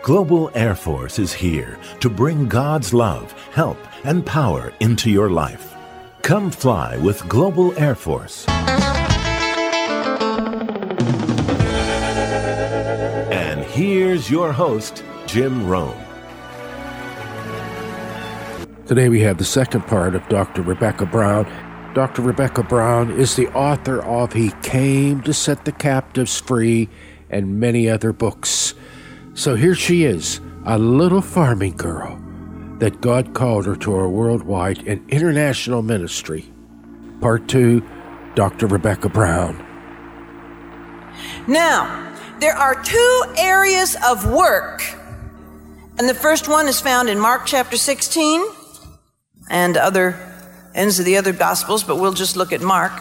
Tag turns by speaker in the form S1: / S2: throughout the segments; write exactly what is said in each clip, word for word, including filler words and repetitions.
S1: Global Air Force is here to bring God's love, help, and power into your life. Come fly with Global Air Force. And here's your host, Jim Rome.
S2: Today we have the second part of Doctor Rebecca Brown. Doctor Rebecca Brown is the author of He Came to Set the Captives Free and many other books. So here she is, a little farming girl that God called her to a worldwide and international ministry. Part two, Doctor Rebecca Brown.
S3: Now, there are two areas of work, and the first one is found in Mark chapter sixteen and other ends of the other Gospels, but we'll just look at Mark.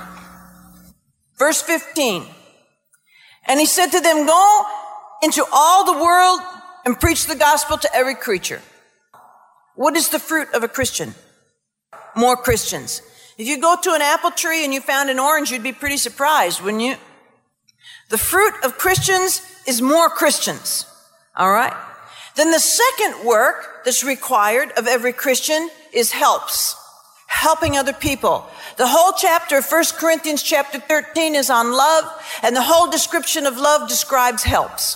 S3: Verse fifteen, and he said to them, go into all the world and preach the gospel to every creature. What is the fruit of a Christian? More Christians. If you go to an apple tree and you found an orange, you'd be pretty surprised, wouldn't you? The fruit of Christians is more Christians. All right? Then the second work that's required of every Christian is helps. Helping other people. The whole chapter of First Corinthians chapter thirteen is on love, and the whole description of love describes helps.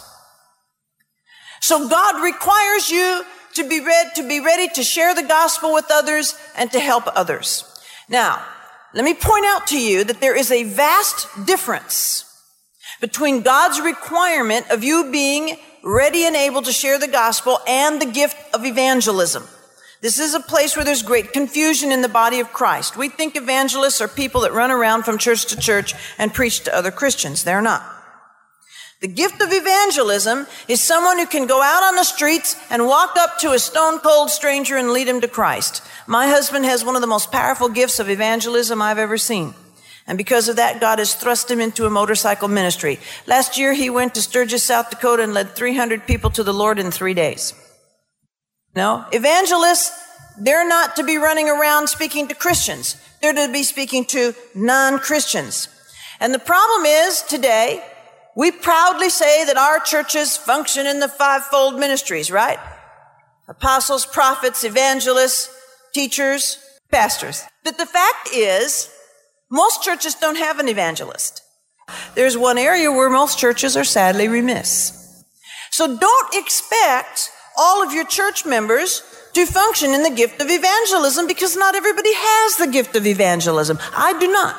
S3: So God requires you to be ready, to be ready to share the gospel with others and to help others. Now, let me point out to you that there is a vast difference between God's requirement of you being ready and able to share the gospel and the gift of evangelism. This is a place where there's great confusion in the body of Christ. We think evangelists are people that run around from church to church and preach to other Christians. They're not. The gift of evangelism is someone who can go out on the streets and walk up to a stone-cold stranger and lead him to Christ. My husband has one of the most powerful gifts of evangelism I've ever seen. And because of that, God has thrust him into a motorcycle ministry. Last year, he went to Sturgis, South Dakota, and led three hundred people to the Lord in three days. No, evangelists, they're not to be running around speaking to Christians. They're to be speaking to non-Christians. And the problem is, today, we proudly say that our churches function in the fivefold ministries, right? Apostles, prophets, evangelists, teachers, pastors. But the fact is, most churches don't have an evangelist. There's one area where most churches are sadly remiss. So don't expect all of your church members to function in the gift of evangelism, because not everybody has the gift of evangelism. I do not.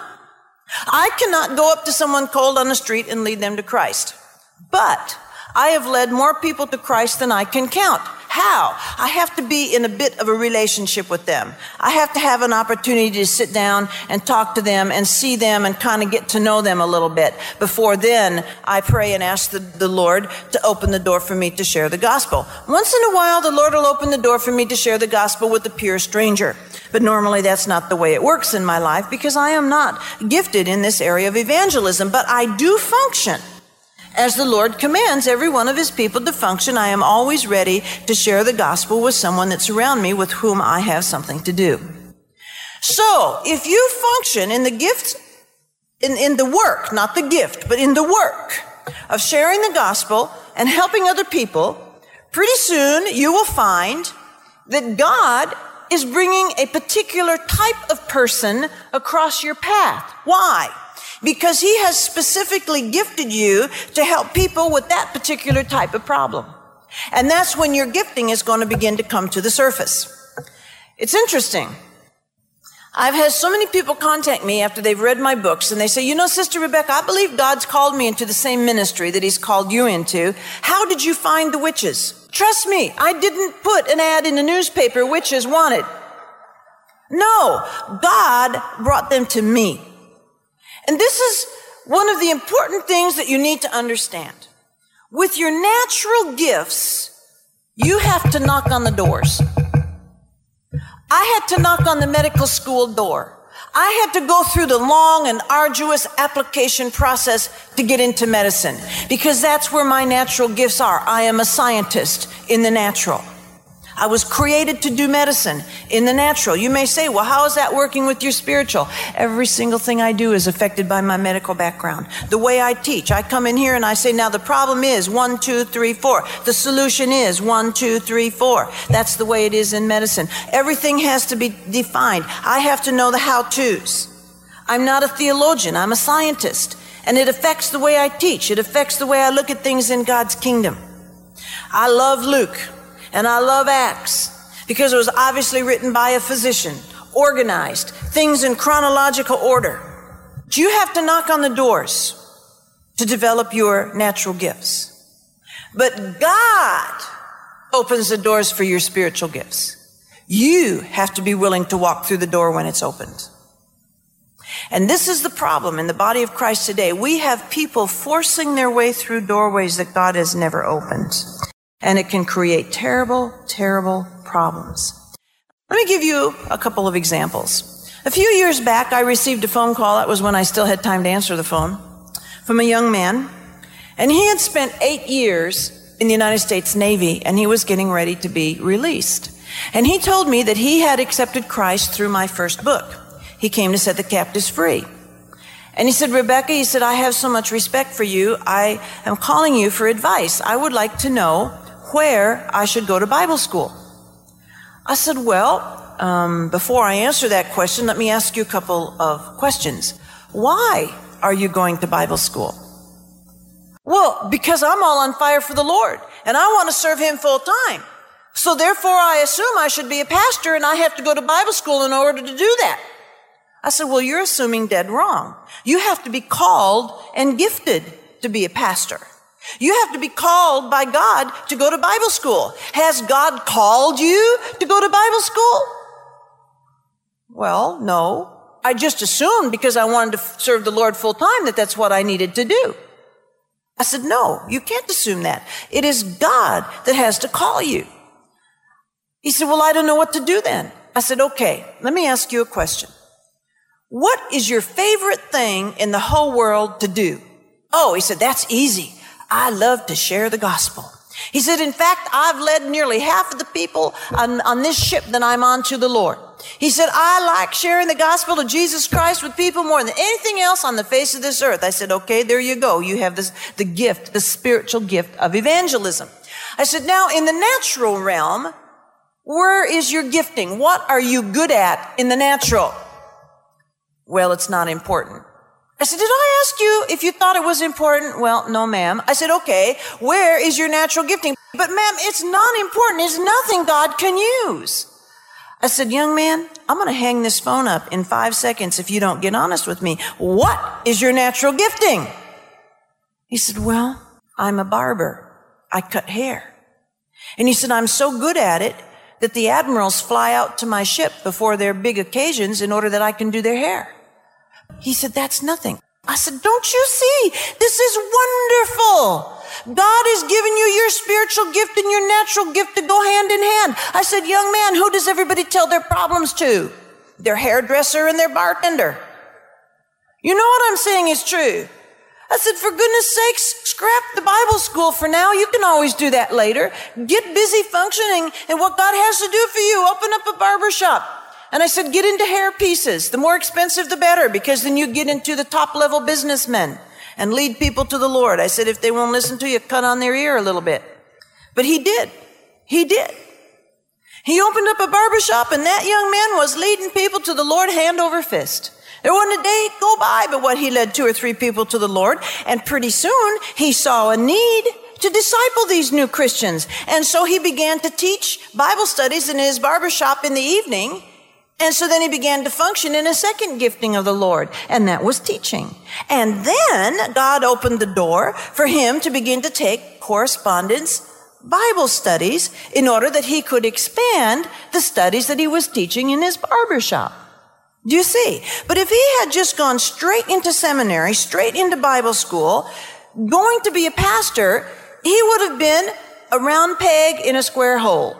S3: I cannot go up to someone cold on the street and lead them to Christ. But I have led more people to Christ than I can count. How? I have to be in a bit of a relationship with them. I have to have an opportunity to sit down and talk to them and see them and kind of get to know them a little bit. Before then, I pray and ask the, the Lord to open the door for me to share the gospel. Once in a while, the Lord will open the door for me to share the gospel with a pure stranger. But normally that's not the way it works in my life, because I am not gifted in this area of evangelism. But I do function as the Lord commands every one of his people to function. I am always ready to share the gospel with someone that's around me with whom I have something to do. So, if you function in the gift, in, in the work, not the gift, but in the work of sharing the gospel and helping other people, pretty soon you will find that God is bringing a particular type of person across your path. Why? Because he has specifically gifted you to help people with that particular type of problem. And that's when your gifting is going to begin to come to the surface. It's interesting. I've had so many people contact me after they've read my books, and they say, you know, Sister Rebecca, I believe God's called me into the same ministry that he's called you into. How did you find the witches? Trust me, I didn't put an ad in the newspaper, witches wanted. No, God brought them to me. And this is one of the important things that you need to understand. With your natural gifts, you have to knock on the doors. I had to knock on the medical school door. I had to go through the long and arduous application process to get into medicine, because that's where my natural gifts are. I am a scientist in the natural. I was created to do medicine in the natural. You may say, well, how is that working with your spiritual? Every single thing I do is affected by my medical background. The way I teach, I come in here and I say, now the problem is one, two, three, four. The solution is one, two, three, four. That's the way it is in medicine. Everything has to be defined. I have to know the how-tos. I'm not a theologian. I'm a scientist. And it affects the way I teach. It affects the way I look at things in God's kingdom. I love Luke. And I love Acts because it was obviously written by a physician, organized, things in chronological order. But you have to knock on the doors to develop your natural gifts. But God opens the doors for your spiritual gifts. You have to be willing to walk through the door when it's opened. And this is the problem in the body of Christ today. We have people forcing their way through doorways that God has never opened. And it can create terrible, terrible problems. Let me give you a couple of examples. A few years back, I received a phone call. That was when I still had time to answer the phone, from a young man. And he had spent eight years in the United States Navy, and he was getting ready to be released. And he told me that he had accepted Christ through my first book. He came to set the captives free. And he said, Rebecca, he said, I have so much respect for you. I am calling you for advice. I would like to know where I should go to Bible school. I said, well, um, before I answer that question, let me ask you a couple of questions. Why are you going to Bible school? Well, because I'm all on fire for the Lord, and I want to serve Him full time. So therefore, I assume I should be a pastor, and I have to go to Bible school in order to do that. I said, well, you're assuming dead wrong. You have to be called and gifted to be a pastor. You have to be called by God to go to Bible school. Has God called you to go to Bible school? Well, no. I just assumed because I wanted to serve the Lord full time that that's what I needed to do. I said, no, you can't assume that. It is God that has to call you. He said, well, I don't know what to do then. I said, okay, let me ask you a question. What is your favorite thing in the whole world to do? Oh, he said, that's easy. I love to share the gospel. He said, in fact, I've led nearly half of the people on, on this ship that I'm on to the Lord. He said, I like sharing the gospel of Jesus Christ with people more than anything else on the face of this earth. I said, okay, there you go. You have this, the gift, the spiritual gift of evangelism. I said, now in the natural realm, where is your gifting? What are you good at in the natural? Well, it's not important. I said, did I ask you if you thought it was important? Well, no, ma'am. I said, okay, where is your natural gifting? But ma'am, it's not important. It's nothing God can use. I said, young man, I'm going to hang this phone up in five seconds if you don't get honest with me. What is your natural gifting? He said, well, I'm a barber. I cut hair. And he said, I'm so good at it that the admirals fly out to my ship before their big occasions in order that I can do their hair. He said, that's nothing. I said, don't you see? This is wonderful. God has given you your spiritual gift and your natural gift to go hand in hand. I said, young man, who does everybody tell their problems to? Their hairdresser and their bartender. You know what I'm saying is true. I said, for goodness sakes, scrap the Bible school for now. You can always do that later. Get busy functioning in what God has to do for you. Open up a barber shop. And I said, get into hair pieces. The more expensive, the better, because then you get into the top level businessmen and lead people to the Lord. I said, if they won't listen to you, cut on their ear a little bit. But he did. He did. He opened up a barber shop, and that young man was leading people to the Lord hand over fist. There wasn't a day go by but what he led two or three people to the Lord. And pretty soon he saw a need to disciple these new Christians. And so he began to teach Bible studies in his barber shop in the evening. And so then he began to function in a second gifting of the Lord, and that was teaching. And then God opened the door for him to begin to take correspondence Bible studies in order that he could expand the studies that he was teaching in his barber shop. Do you see? But if he had just gone straight into seminary, straight into Bible school, going to be a pastor, he would have been a round peg in a square hole.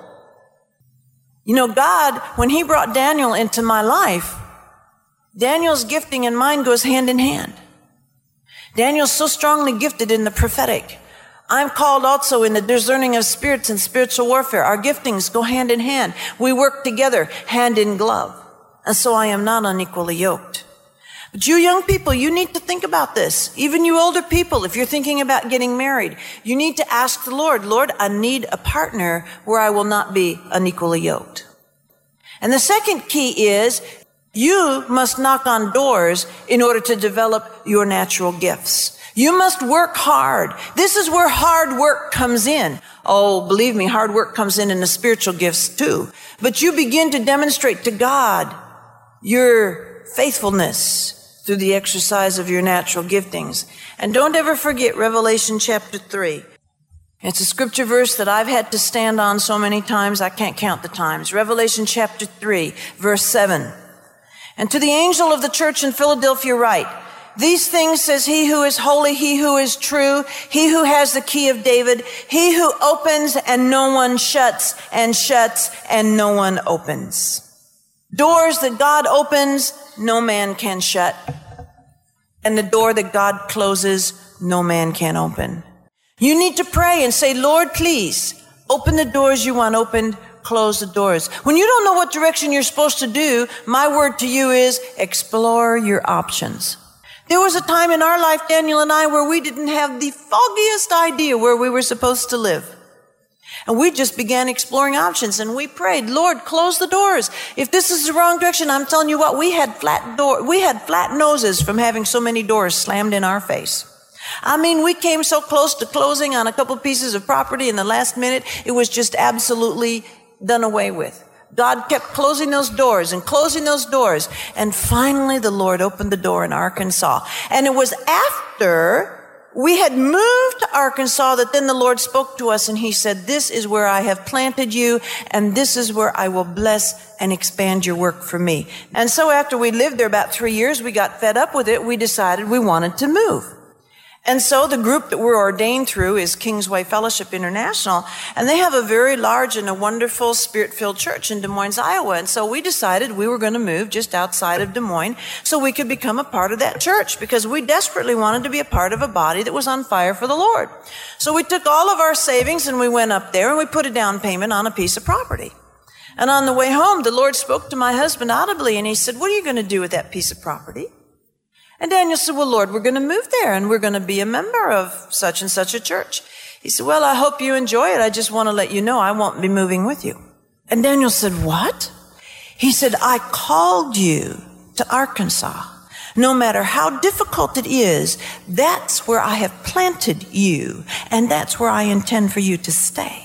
S3: You know, God, when he brought Daniel into my life, Daniel's gifting and mine goes hand in hand. Daniel's so strongly gifted in the prophetic. I'm called also in the discerning of spirits and spiritual warfare. Our giftings go hand in hand. We work together, hand in glove. And so I am not unequally yoked. But you young people, you need to think about this. Even you older people, if you're thinking about getting married, you need to ask the Lord, Lord, I need a partner where I will not be unequally yoked. And the second key is you must knock on doors in order to develop your natural gifts. You must work hard. This is where hard work comes in. Oh, believe me, hard work comes in in the spiritual gifts too. But you begin to demonstrate to God your faithfulness through the exercise of your natural giftings. And don't ever forget Revelation chapter three. It's a scripture verse that I've had to stand on so many times, I can't count the times. Revelation chapter three, verse seven. And to the angel of the church in Philadelphia write, these things says he who is holy, he who is true, he who has the key of David, he who opens and no one shuts, and shuts and no one opens. Doors that God opens, no man can shut. And the door that God closes, no man can open. You need to pray and say, Lord, please open the doors you want opened, close the doors. When you don't know what direction you're supposed to do, my word to you is explore your options. There was a time in our life, Daniel and I, where we didn't have the foggiest idea where we were supposed to live. And we just began exploring options and we prayed, Lord, close the doors. If this is the wrong direction, I'm telling you what, we had flat door, we had flat noses from having so many doors slammed in our face. I mean, we came so close to closing on a couple pieces of property in the last minute, it was just absolutely done away with. God kept closing those doors and closing those doors. And finally, the Lord opened the door in Arkansas. And it was after we had moved to Arkansas that then the Lord spoke to us and he said, this is where I have planted you and this is where I will bless and expand your work for me. And so after we lived there about three years, we got fed up with it. We decided we wanted to move. And so the group that we're ordained through is Kingsway Fellowship International, and they have a very large and a wonderful spirit-filled church in Des Moines, Iowa. And so we decided we were going to move just outside of Des Moines so we could become a part of that church because we desperately wanted to be a part of a body that was on fire for the Lord. So we took all of our savings and we went up there and we put a down payment on a piece of property. And on the way home, the Lord spoke to my husband audibly and he said, what are you going to do with that piece of property? And Daniel said, well, Lord, we're going to move there and we're going to be a member of such and such a church. He said, well, I hope you enjoy it. I just want to let you know I won't be moving with you. And Daniel said, what? He said, I called you to Arkansas. No matter how difficult it is, that's where I have planted you and that's where I intend for you to stay.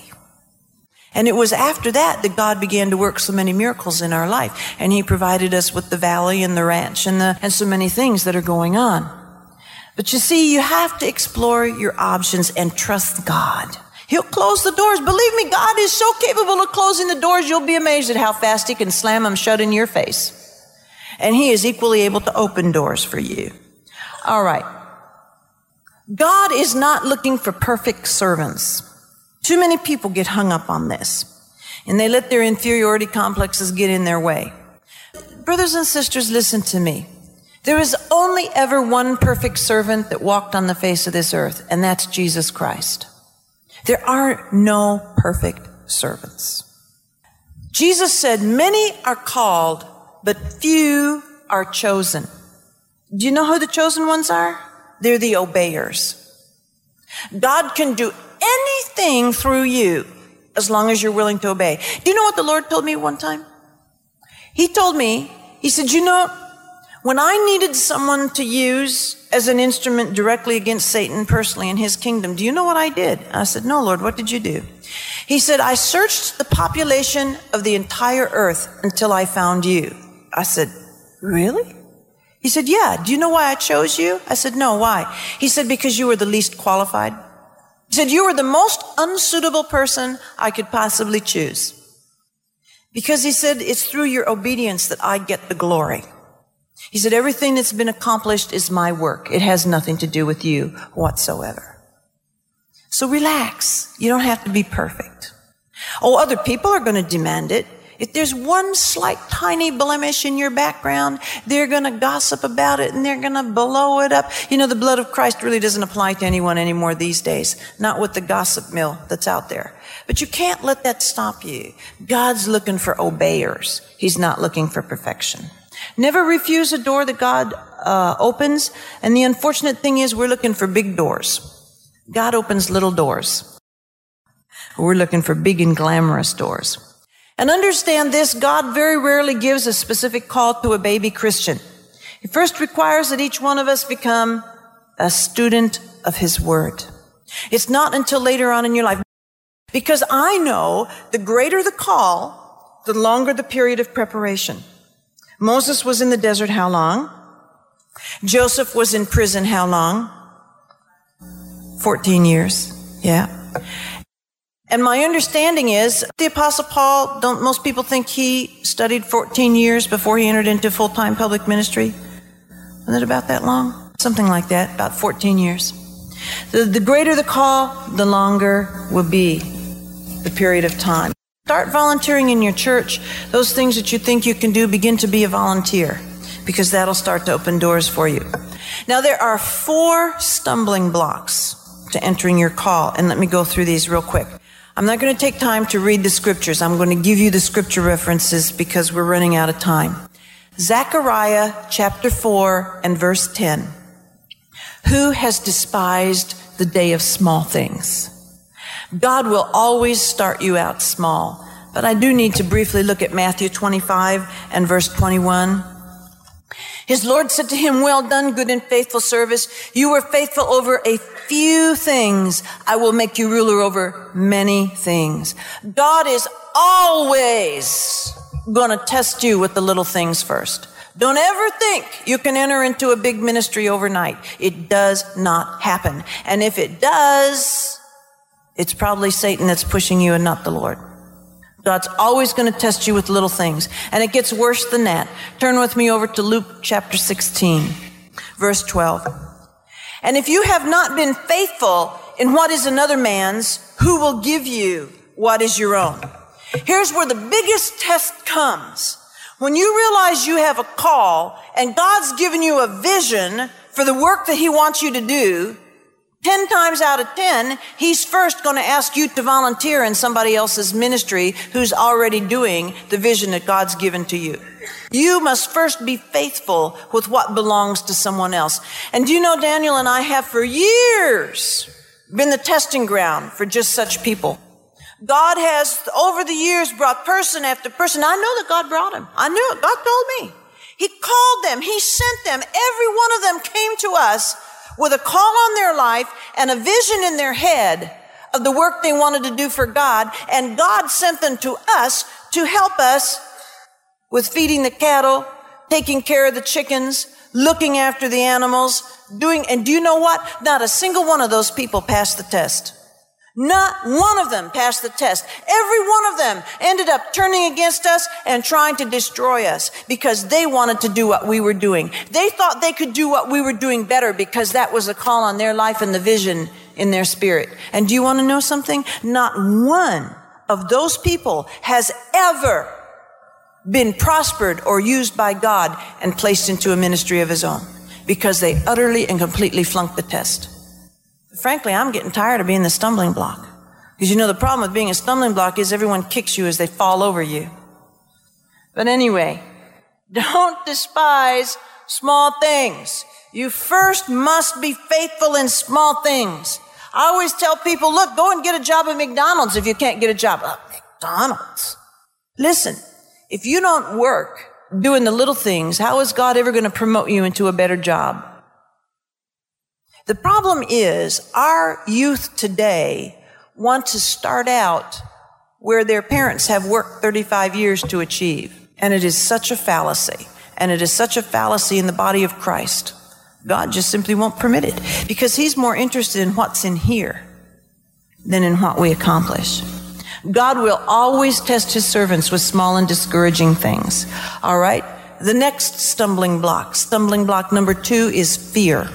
S3: And it was after that that God began to work so many miracles in our life. And he provided us with the valley and the ranch and the, and so many things that are going on. But you see, you have to explore your options and trust God. He'll close the doors. Believe me, God is so capable of closing the doors, you'll be amazed at how fast he can slam them shut in your face. And he is equally able to open doors for you. All right. God is not looking for perfect servants. Too many people get hung up on this, and they let their inferiority complexes get in their way. Brothers and sisters, listen to me. There is only ever one perfect servant that walked on the face of this earth, and that's Jesus Christ. There are no perfect servants. Jesus said, many are called, but few are chosen. Do you know who the chosen ones are? They're the obeyers. God can do anything through you as long as you're willing to obey. Do you know what the Lord told me one time? He told me, he said, you know, when I needed someone to use as an instrument directly against Satan personally in his kingdom, do you know what I did? I said, no, Lord, what did you do? He said, I searched the population of the entire earth until I found you. I said, really? He said, yeah. Do you know why I chose you? I said, no, why? He said, because you were the least qualified. He said, you were the most unsuitable person I could possibly choose. Because he said, it's through your obedience that I get the glory. He said, everything that's been accomplished is my work. It has nothing to do with you whatsoever. So relax. You don't have to be perfect. Oh, other people are going to demand it. If there's one slight tiny blemish in your background, they're going to gossip about it and they're going to blow it up. You know, the blood of Christ really doesn't apply to anyone anymore these days. Not with the gossip mill that's out there. But you can't let that stop you. God's looking for obeyers. He's not looking for perfection. Never refuse a door that God uh, opens. And the unfortunate thing is we're looking for big doors. God opens little doors. We're looking for big and glamorous doors. And understand this, God very rarely gives a specific call to a baby Christian. He first requires that each one of us become a student of His Word. It's not until later on in your life. Because I know the greater the call, the longer the period of preparation. Moses was in the desert how long? Joseph was in prison how long? fourteen years. Yeah. And my understanding is the Apostle Paul, don't most people think he studied fourteen years before he entered into full-time public ministry? Isn't it about that long? Something like that, about fourteen years. The, the greater the call, the longer will be the period of time. Start volunteering in your church. Those things that you think you can do, begin to be a volunteer, because that'll start to open doors for you. Now, there are four stumbling blocks to entering your call, and let me go through these real quick. I'm not going to take time to read the scriptures. I'm going to give you the scripture references because we're running out of time. Zechariah chapter four and verse ten. Who has despised the day of small things? God will always start you out small. But I do need to briefly look at Matthew twenty-five and verse twenty-one. His Lord said to him, well done, good and faithful service. You were faithful over a few things. I will make you ruler over many things. God is always going to test you with the little things first. Don't ever think you can enter into a big ministry overnight. It does not happen. And if it does, it's probably Satan that's pushing you and not the Lord. God's always going to test you with little things. And it gets worse than that. Turn with me over to Luke chapter sixteen, verse twelve. And if you have not been faithful in what is another man's, who will give you what is your own? Here's where the biggest test comes. When you realize you have a call and God's given you a vision for the work that He wants you to do, Ten times out of ten, He's first going to ask you to volunteer in somebody else's ministry who's already doing the vision that God's given to you. You must first be faithful with what belongs to someone else. And do you know, Daniel and I have for years been the testing ground for just such people. God has, over the years, brought person after person. I know that God brought him. I knew it. God told me. He called them. He sent them. Every one of them came to us with a call on their life and a vision in their head of the work they wanted to do for God. And God sent them to us to help us with feeding the cattle, taking care of the chickens, looking after the animals, doing, and do you know what? Not a single one of those people passed the test. Not one of them passed the test. Every one of them ended up turning against us and trying to destroy us because they wanted to do what we were doing. They thought they could do what we were doing better because that was a call on their life and the vision in their spirit. And do you want to know something? Not one of those people has ever been prospered or used by God and placed into a ministry of his own because they utterly and completely flunked the test. Frankly, I'm getting tired of being the stumbling block. Because you know the problem with being a stumbling block is everyone kicks you as they fall over you. But anyway, don't despise small things. You first must be faithful in small things. I always tell people, look, go and get a job at McDonald's if you can't get a job at McDonald's. Listen, if you don't work doing the little things, how is God ever going to promote you into a better job? The problem is our youth today want to start out where their parents have worked thirty-five years to achieve. And it is such a fallacy. And it is such a fallacy in the body of Christ. God just simply won't permit it because he's more interested in what's in here than in what we accomplish. God will always test his servants with small and discouraging things. All right? The next stumbling block, stumbling block number two is fear.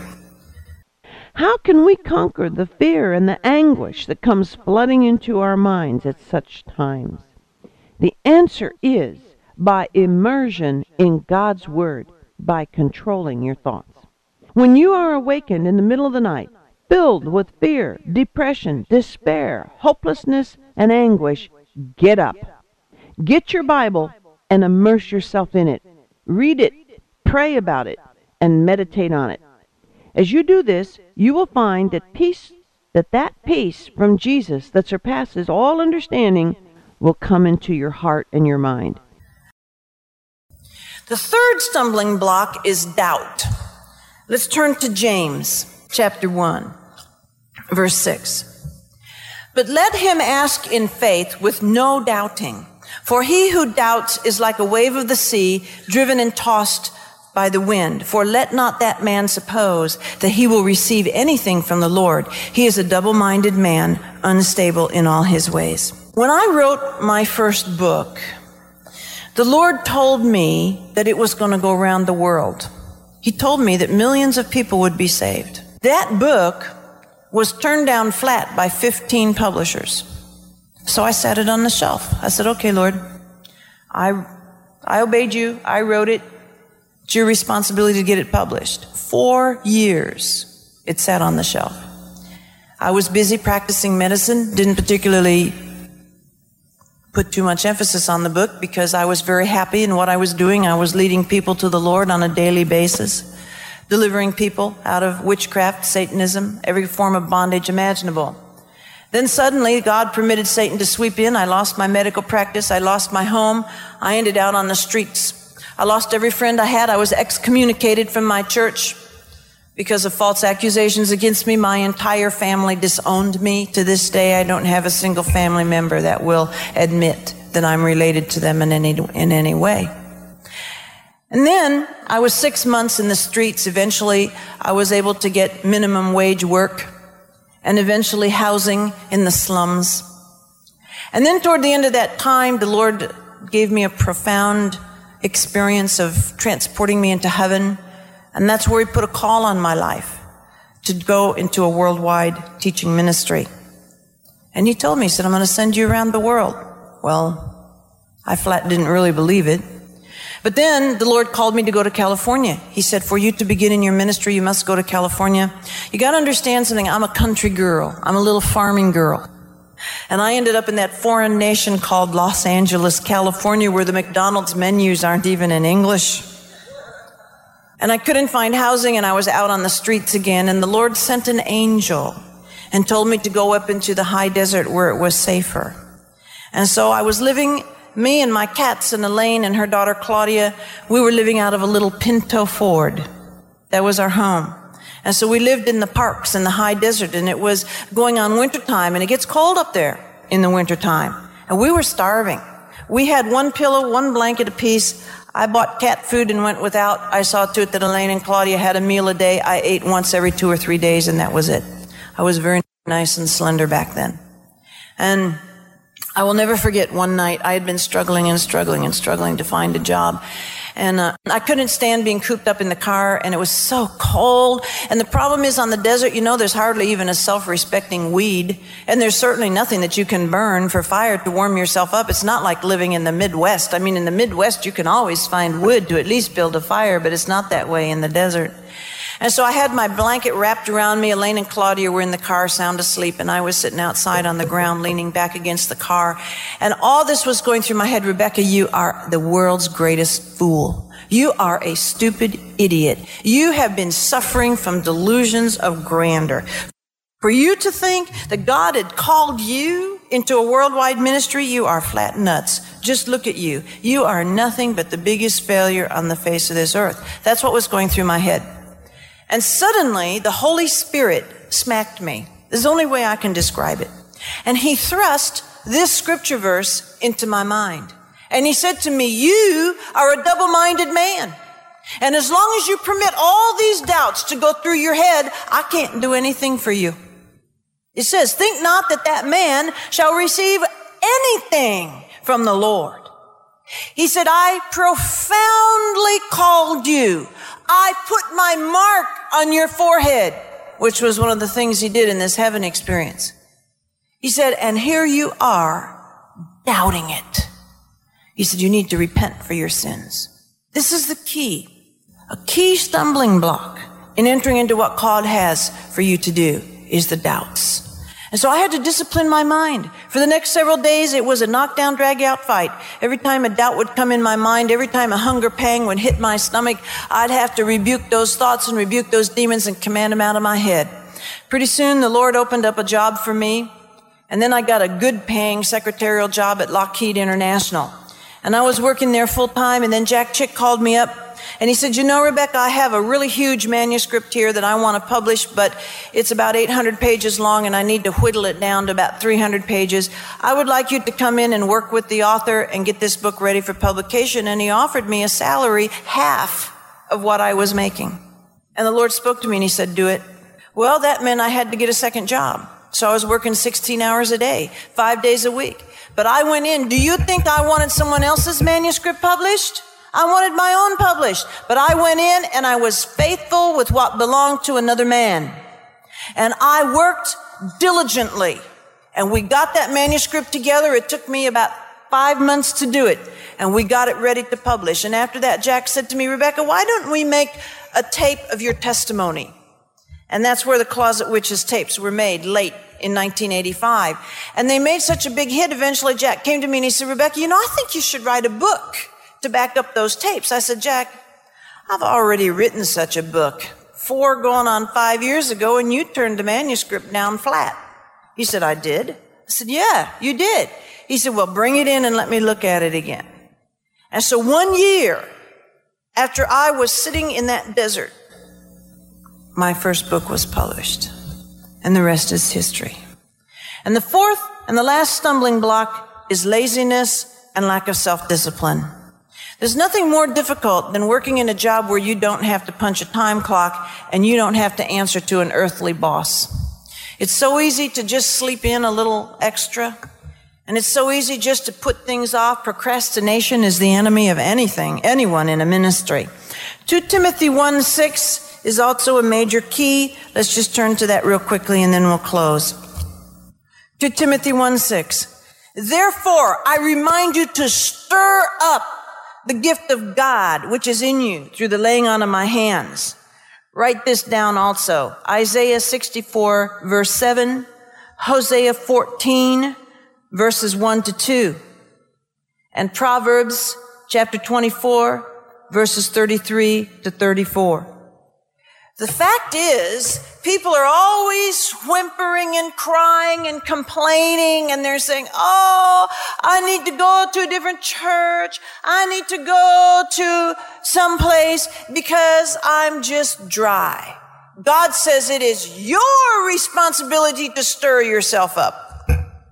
S4: How can we conquer the fear and the anguish that comes flooding into our minds at such times? The answer is by immersion in God's Word, by controlling your thoughts. When you are awakened in the middle of the night, filled with fear, depression, despair, hopelessness, and anguish, get up. Get your Bible and immerse yourself in it. Read it, pray about it, and meditate on it. As you do this, you will find that peace, that that peace from Jesus that surpasses all understanding will come into your heart and your mind.
S3: The third stumbling block is doubt. Let's turn to James chapter one, verse six. But let him ask in faith with no doubting. For he who doubts is like a wave of the sea, driven and tossed by the wind. For let not that man suppose that he will receive anything from the Lord. He is a double-minded man, unstable in all his ways. When I wrote my first book, the Lord told me that it was going to go around the world. He told me that millions of people would be saved. That book was turned down flat by fifteen publishers. So I set it on the shelf. I said, okay, Lord, I, I obeyed you. I wrote it. It's your responsibility to get it published. Four years it sat on the shelf. I was busy practicing medicine, didn't particularly put too much emphasis on the book because I was very happy in what I was doing. I was leading people to the Lord on a daily basis, delivering people out of witchcraft, Satanism, every form of bondage imaginable. Then suddenly, God permitted Satan to sweep in. I lost my medical practice. I lost my home. I ended out on the streets. I lost every friend I had. I was excommunicated from my church because of false accusations against me. My entire family disowned me. To this day, I don't have a single family member that will admit that I'm related to them in any, in any way. And then I was six months in the streets. Eventually, I was able to get minimum wage work and eventually housing in the slums. And then toward the end of that time, the Lord gave me a profound experience of transporting me into heaven. And that's where he put a call on my life to go into a worldwide teaching ministry. And he told me, he said, I'm going to send you around the world. Well, I flat didn't really believe it. But then the Lord called me to go to California. He said, for you to begin in your ministry, you must go to California. You got to understand something. I'm a country girl. I'm a little farming girl. And I ended up in that foreign nation called Los Angeles, California, where the McDonald's menus aren't even in English. And I couldn't find housing, and I was out on the streets again. And the Lord sent an angel and told me to go up into the high desert where it was safer. And so I was living, me and my cats and Elaine and her daughter Claudia, we were living out of a little Pinto Ford. That was our home. And so we lived in the parks in the high desert, and it was going on wintertime, and it gets cold up there in the wintertime. And we were starving. We had one pillow, one blanket apiece. I bought cat food and went without. I saw to it that Elaine and Claudia had a meal a day. I ate once every two or three days, and that was it. I was very nice and slender back then. And I will never forget one night I had been struggling and struggling and struggling to find a job. And uh, I couldn't stand being cooped up in the car, and it was so cold. And the problem is on the desert, you know, there's hardly even a self-respecting weed. And there's certainly nothing that you can burn for fire to warm yourself up. It's not like living in the Midwest. I mean, in the Midwest, you can always find wood to at least build a fire, but it's not that way in the desert. And so I had my blanket wrapped around me. Elaine and Claudia were in the car, sound asleep, and I was sitting outside on the ground, leaning back against the car. And all this was going through my head. Rebecca, you are the world's greatest fool. You are a stupid idiot. You have been suffering from delusions of grandeur. For you to think that God had called you into a worldwide ministry, you are flat nuts. Just look at you. You are nothing but the biggest failure on the face of this earth. That's what was going through my head. And suddenly, the Holy Spirit smacked me. This is the only way I can describe it. And he thrust this scripture verse into my mind. And he said to me, you are a double-minded man. And as long as you permit all these doubts to go through your head, I can't do anything for you. It says, think not that that man shall receive anything from the Lord. He said, I profoundly called you. I put my mark on your forehead, which was one of the things he did in this heaven experience. He said, and here you are doubting it. He said, you need to repent for your sins. This is the key. A key stumbling block in entering into what God has for you to do is the doubts. And so I had to discipline my mind. For the next several days, it was a knockdown, drag-out fight. Every time a doubt would come in my mind, every time a hunger pang would hit my stomach, I'd have to rebuke those thoughts and rebuke those demons and command them out of my head. Pretty soon, the Lord opened up a job for me, and then I got a good-paying secretarial job at Lockheed International. And I was working there full-time, and then Jack Chick called me up, and he said, you know, Rebecca, I have a really huge manuscript here that I want to publish, but it's about eight hundred pages long, and I need to whittle it down to about three hundred pages. I would like you to come in and work with the author and get this book ready for publication. And he offered me a salary half of what I was making. And the Lord spoke to me, and he said, do it. Well, that meant I had to get a second job. So I was working sixteen hours a day, five days a week. But I went in. Do you think I wanted someone else's manuscript published? I wanted my own published. But I went in and I was faithful with what belonged to another man. And I worked diligently. And we got that manuscript together. It took me about five months to do it. And we got it ready to publish. And after that, Jack said to me, Rebecca, why don't we make a tape of your testimony? And that's where the Closet Witches tapes were made late in nineteen eighty-five. And they made such a big hit. Eventually, Jack came to me and he said, Rebecca, you know, I think you should write a book to back up those tapes. I said, Jack, I've already written such a book four going on five years ago, and you turned the manuscript down flat. He said, I did? I said, yeah, you did. He said, well, bring it in and let me look at it again. And so one year after I was sitting in that desert, my first book was published, and the rest is history. And the fourth and the last stumbling block is laziness and lack of self-discipline. There's nothing more difficult than working in a job where you don't have to punch a time clock and you don't have to answer to an earthly boss. It's so easy to just sleep in a little extra, and it's so easy just to put things off. Procrastination is the enemy of anything, anyone in a ministry. Second Timothy one six is also a major key. Let's just turn to that real quickly and then we'll close. Second Timothy one six. Therefore, I remind you to stir up the gift of God, which is in you through the laying on of my hands. Write this down also. Isaiah sixty-four, verse seven, Hosea fourteen, verses one to two, and Proverbs chapter twenty-four, verses thirty-three to thirty-four. The fact is, people are always whimpering and crying and complaining, and they're saying, oh, I need to go to a different church. I need to go to some place because I'm just dry. God says it is your responsibility to stir yourself up.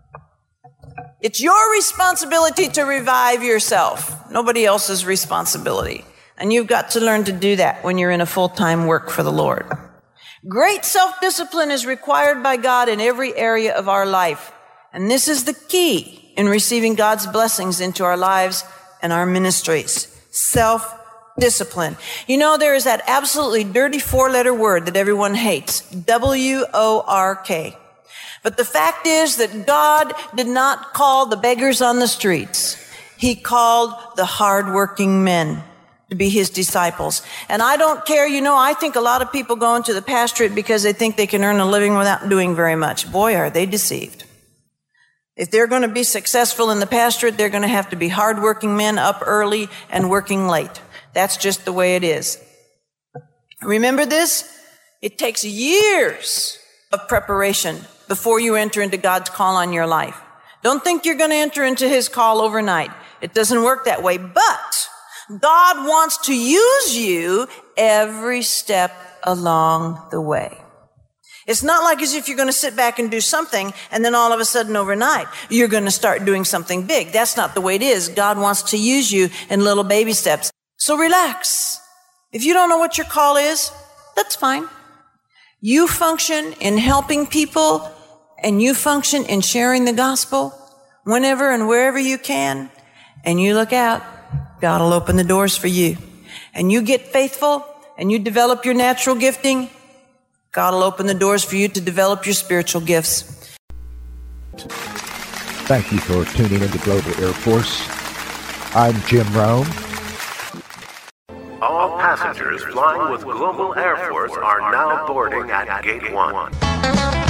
S3: It's your responsibility to revive yourself. Nobody else's responsibility. And you've got to learn to do that when you're in a full-time work for the Lord. Great self-discipline is required by God in every area of our life. And this is the key in receiving God's blessings into our lives and our ministries. Self-discipline. You know, there is that absolutely dirty four-letter word that everyone hates. W O R K. But the fact is that God did not call the beggars on the streets. He called the hard-working men to be his disciples. And I don't care, you know, I think a lot of people go into the pastorate because they think they can earn a living without doing very much. Boy, are they deceived. If they're going to be successful in the pastorate, they're going to have to be hardworking men, up early and working late. That's just the way it is. Remember this? It takes years of preparation before you enter into God's call on your life. Don't think you're going to enter into his call overnight. It doesn't work that way. But God wants to use you every step along the way. It's not like as if you're going to sit back and do something and then all of a sudden overnight you're going to start doing something big. That's not the way it is. God wants to use you in little baby steps. So relax. If you don't know what your call is, that's fine. You function in helping people and you function in sharing the gospel whenever and wherever you can, and you look out. God will open the doors for you. And you get faithful and you develop your natural gifting, God will open the doors for you to develop your spiritual gifts.
S2: Thank you for tuning into Global Air Force. I'm Jim Rome.
S1: All passengers flying with Global Air Force are now boarding at Gate one.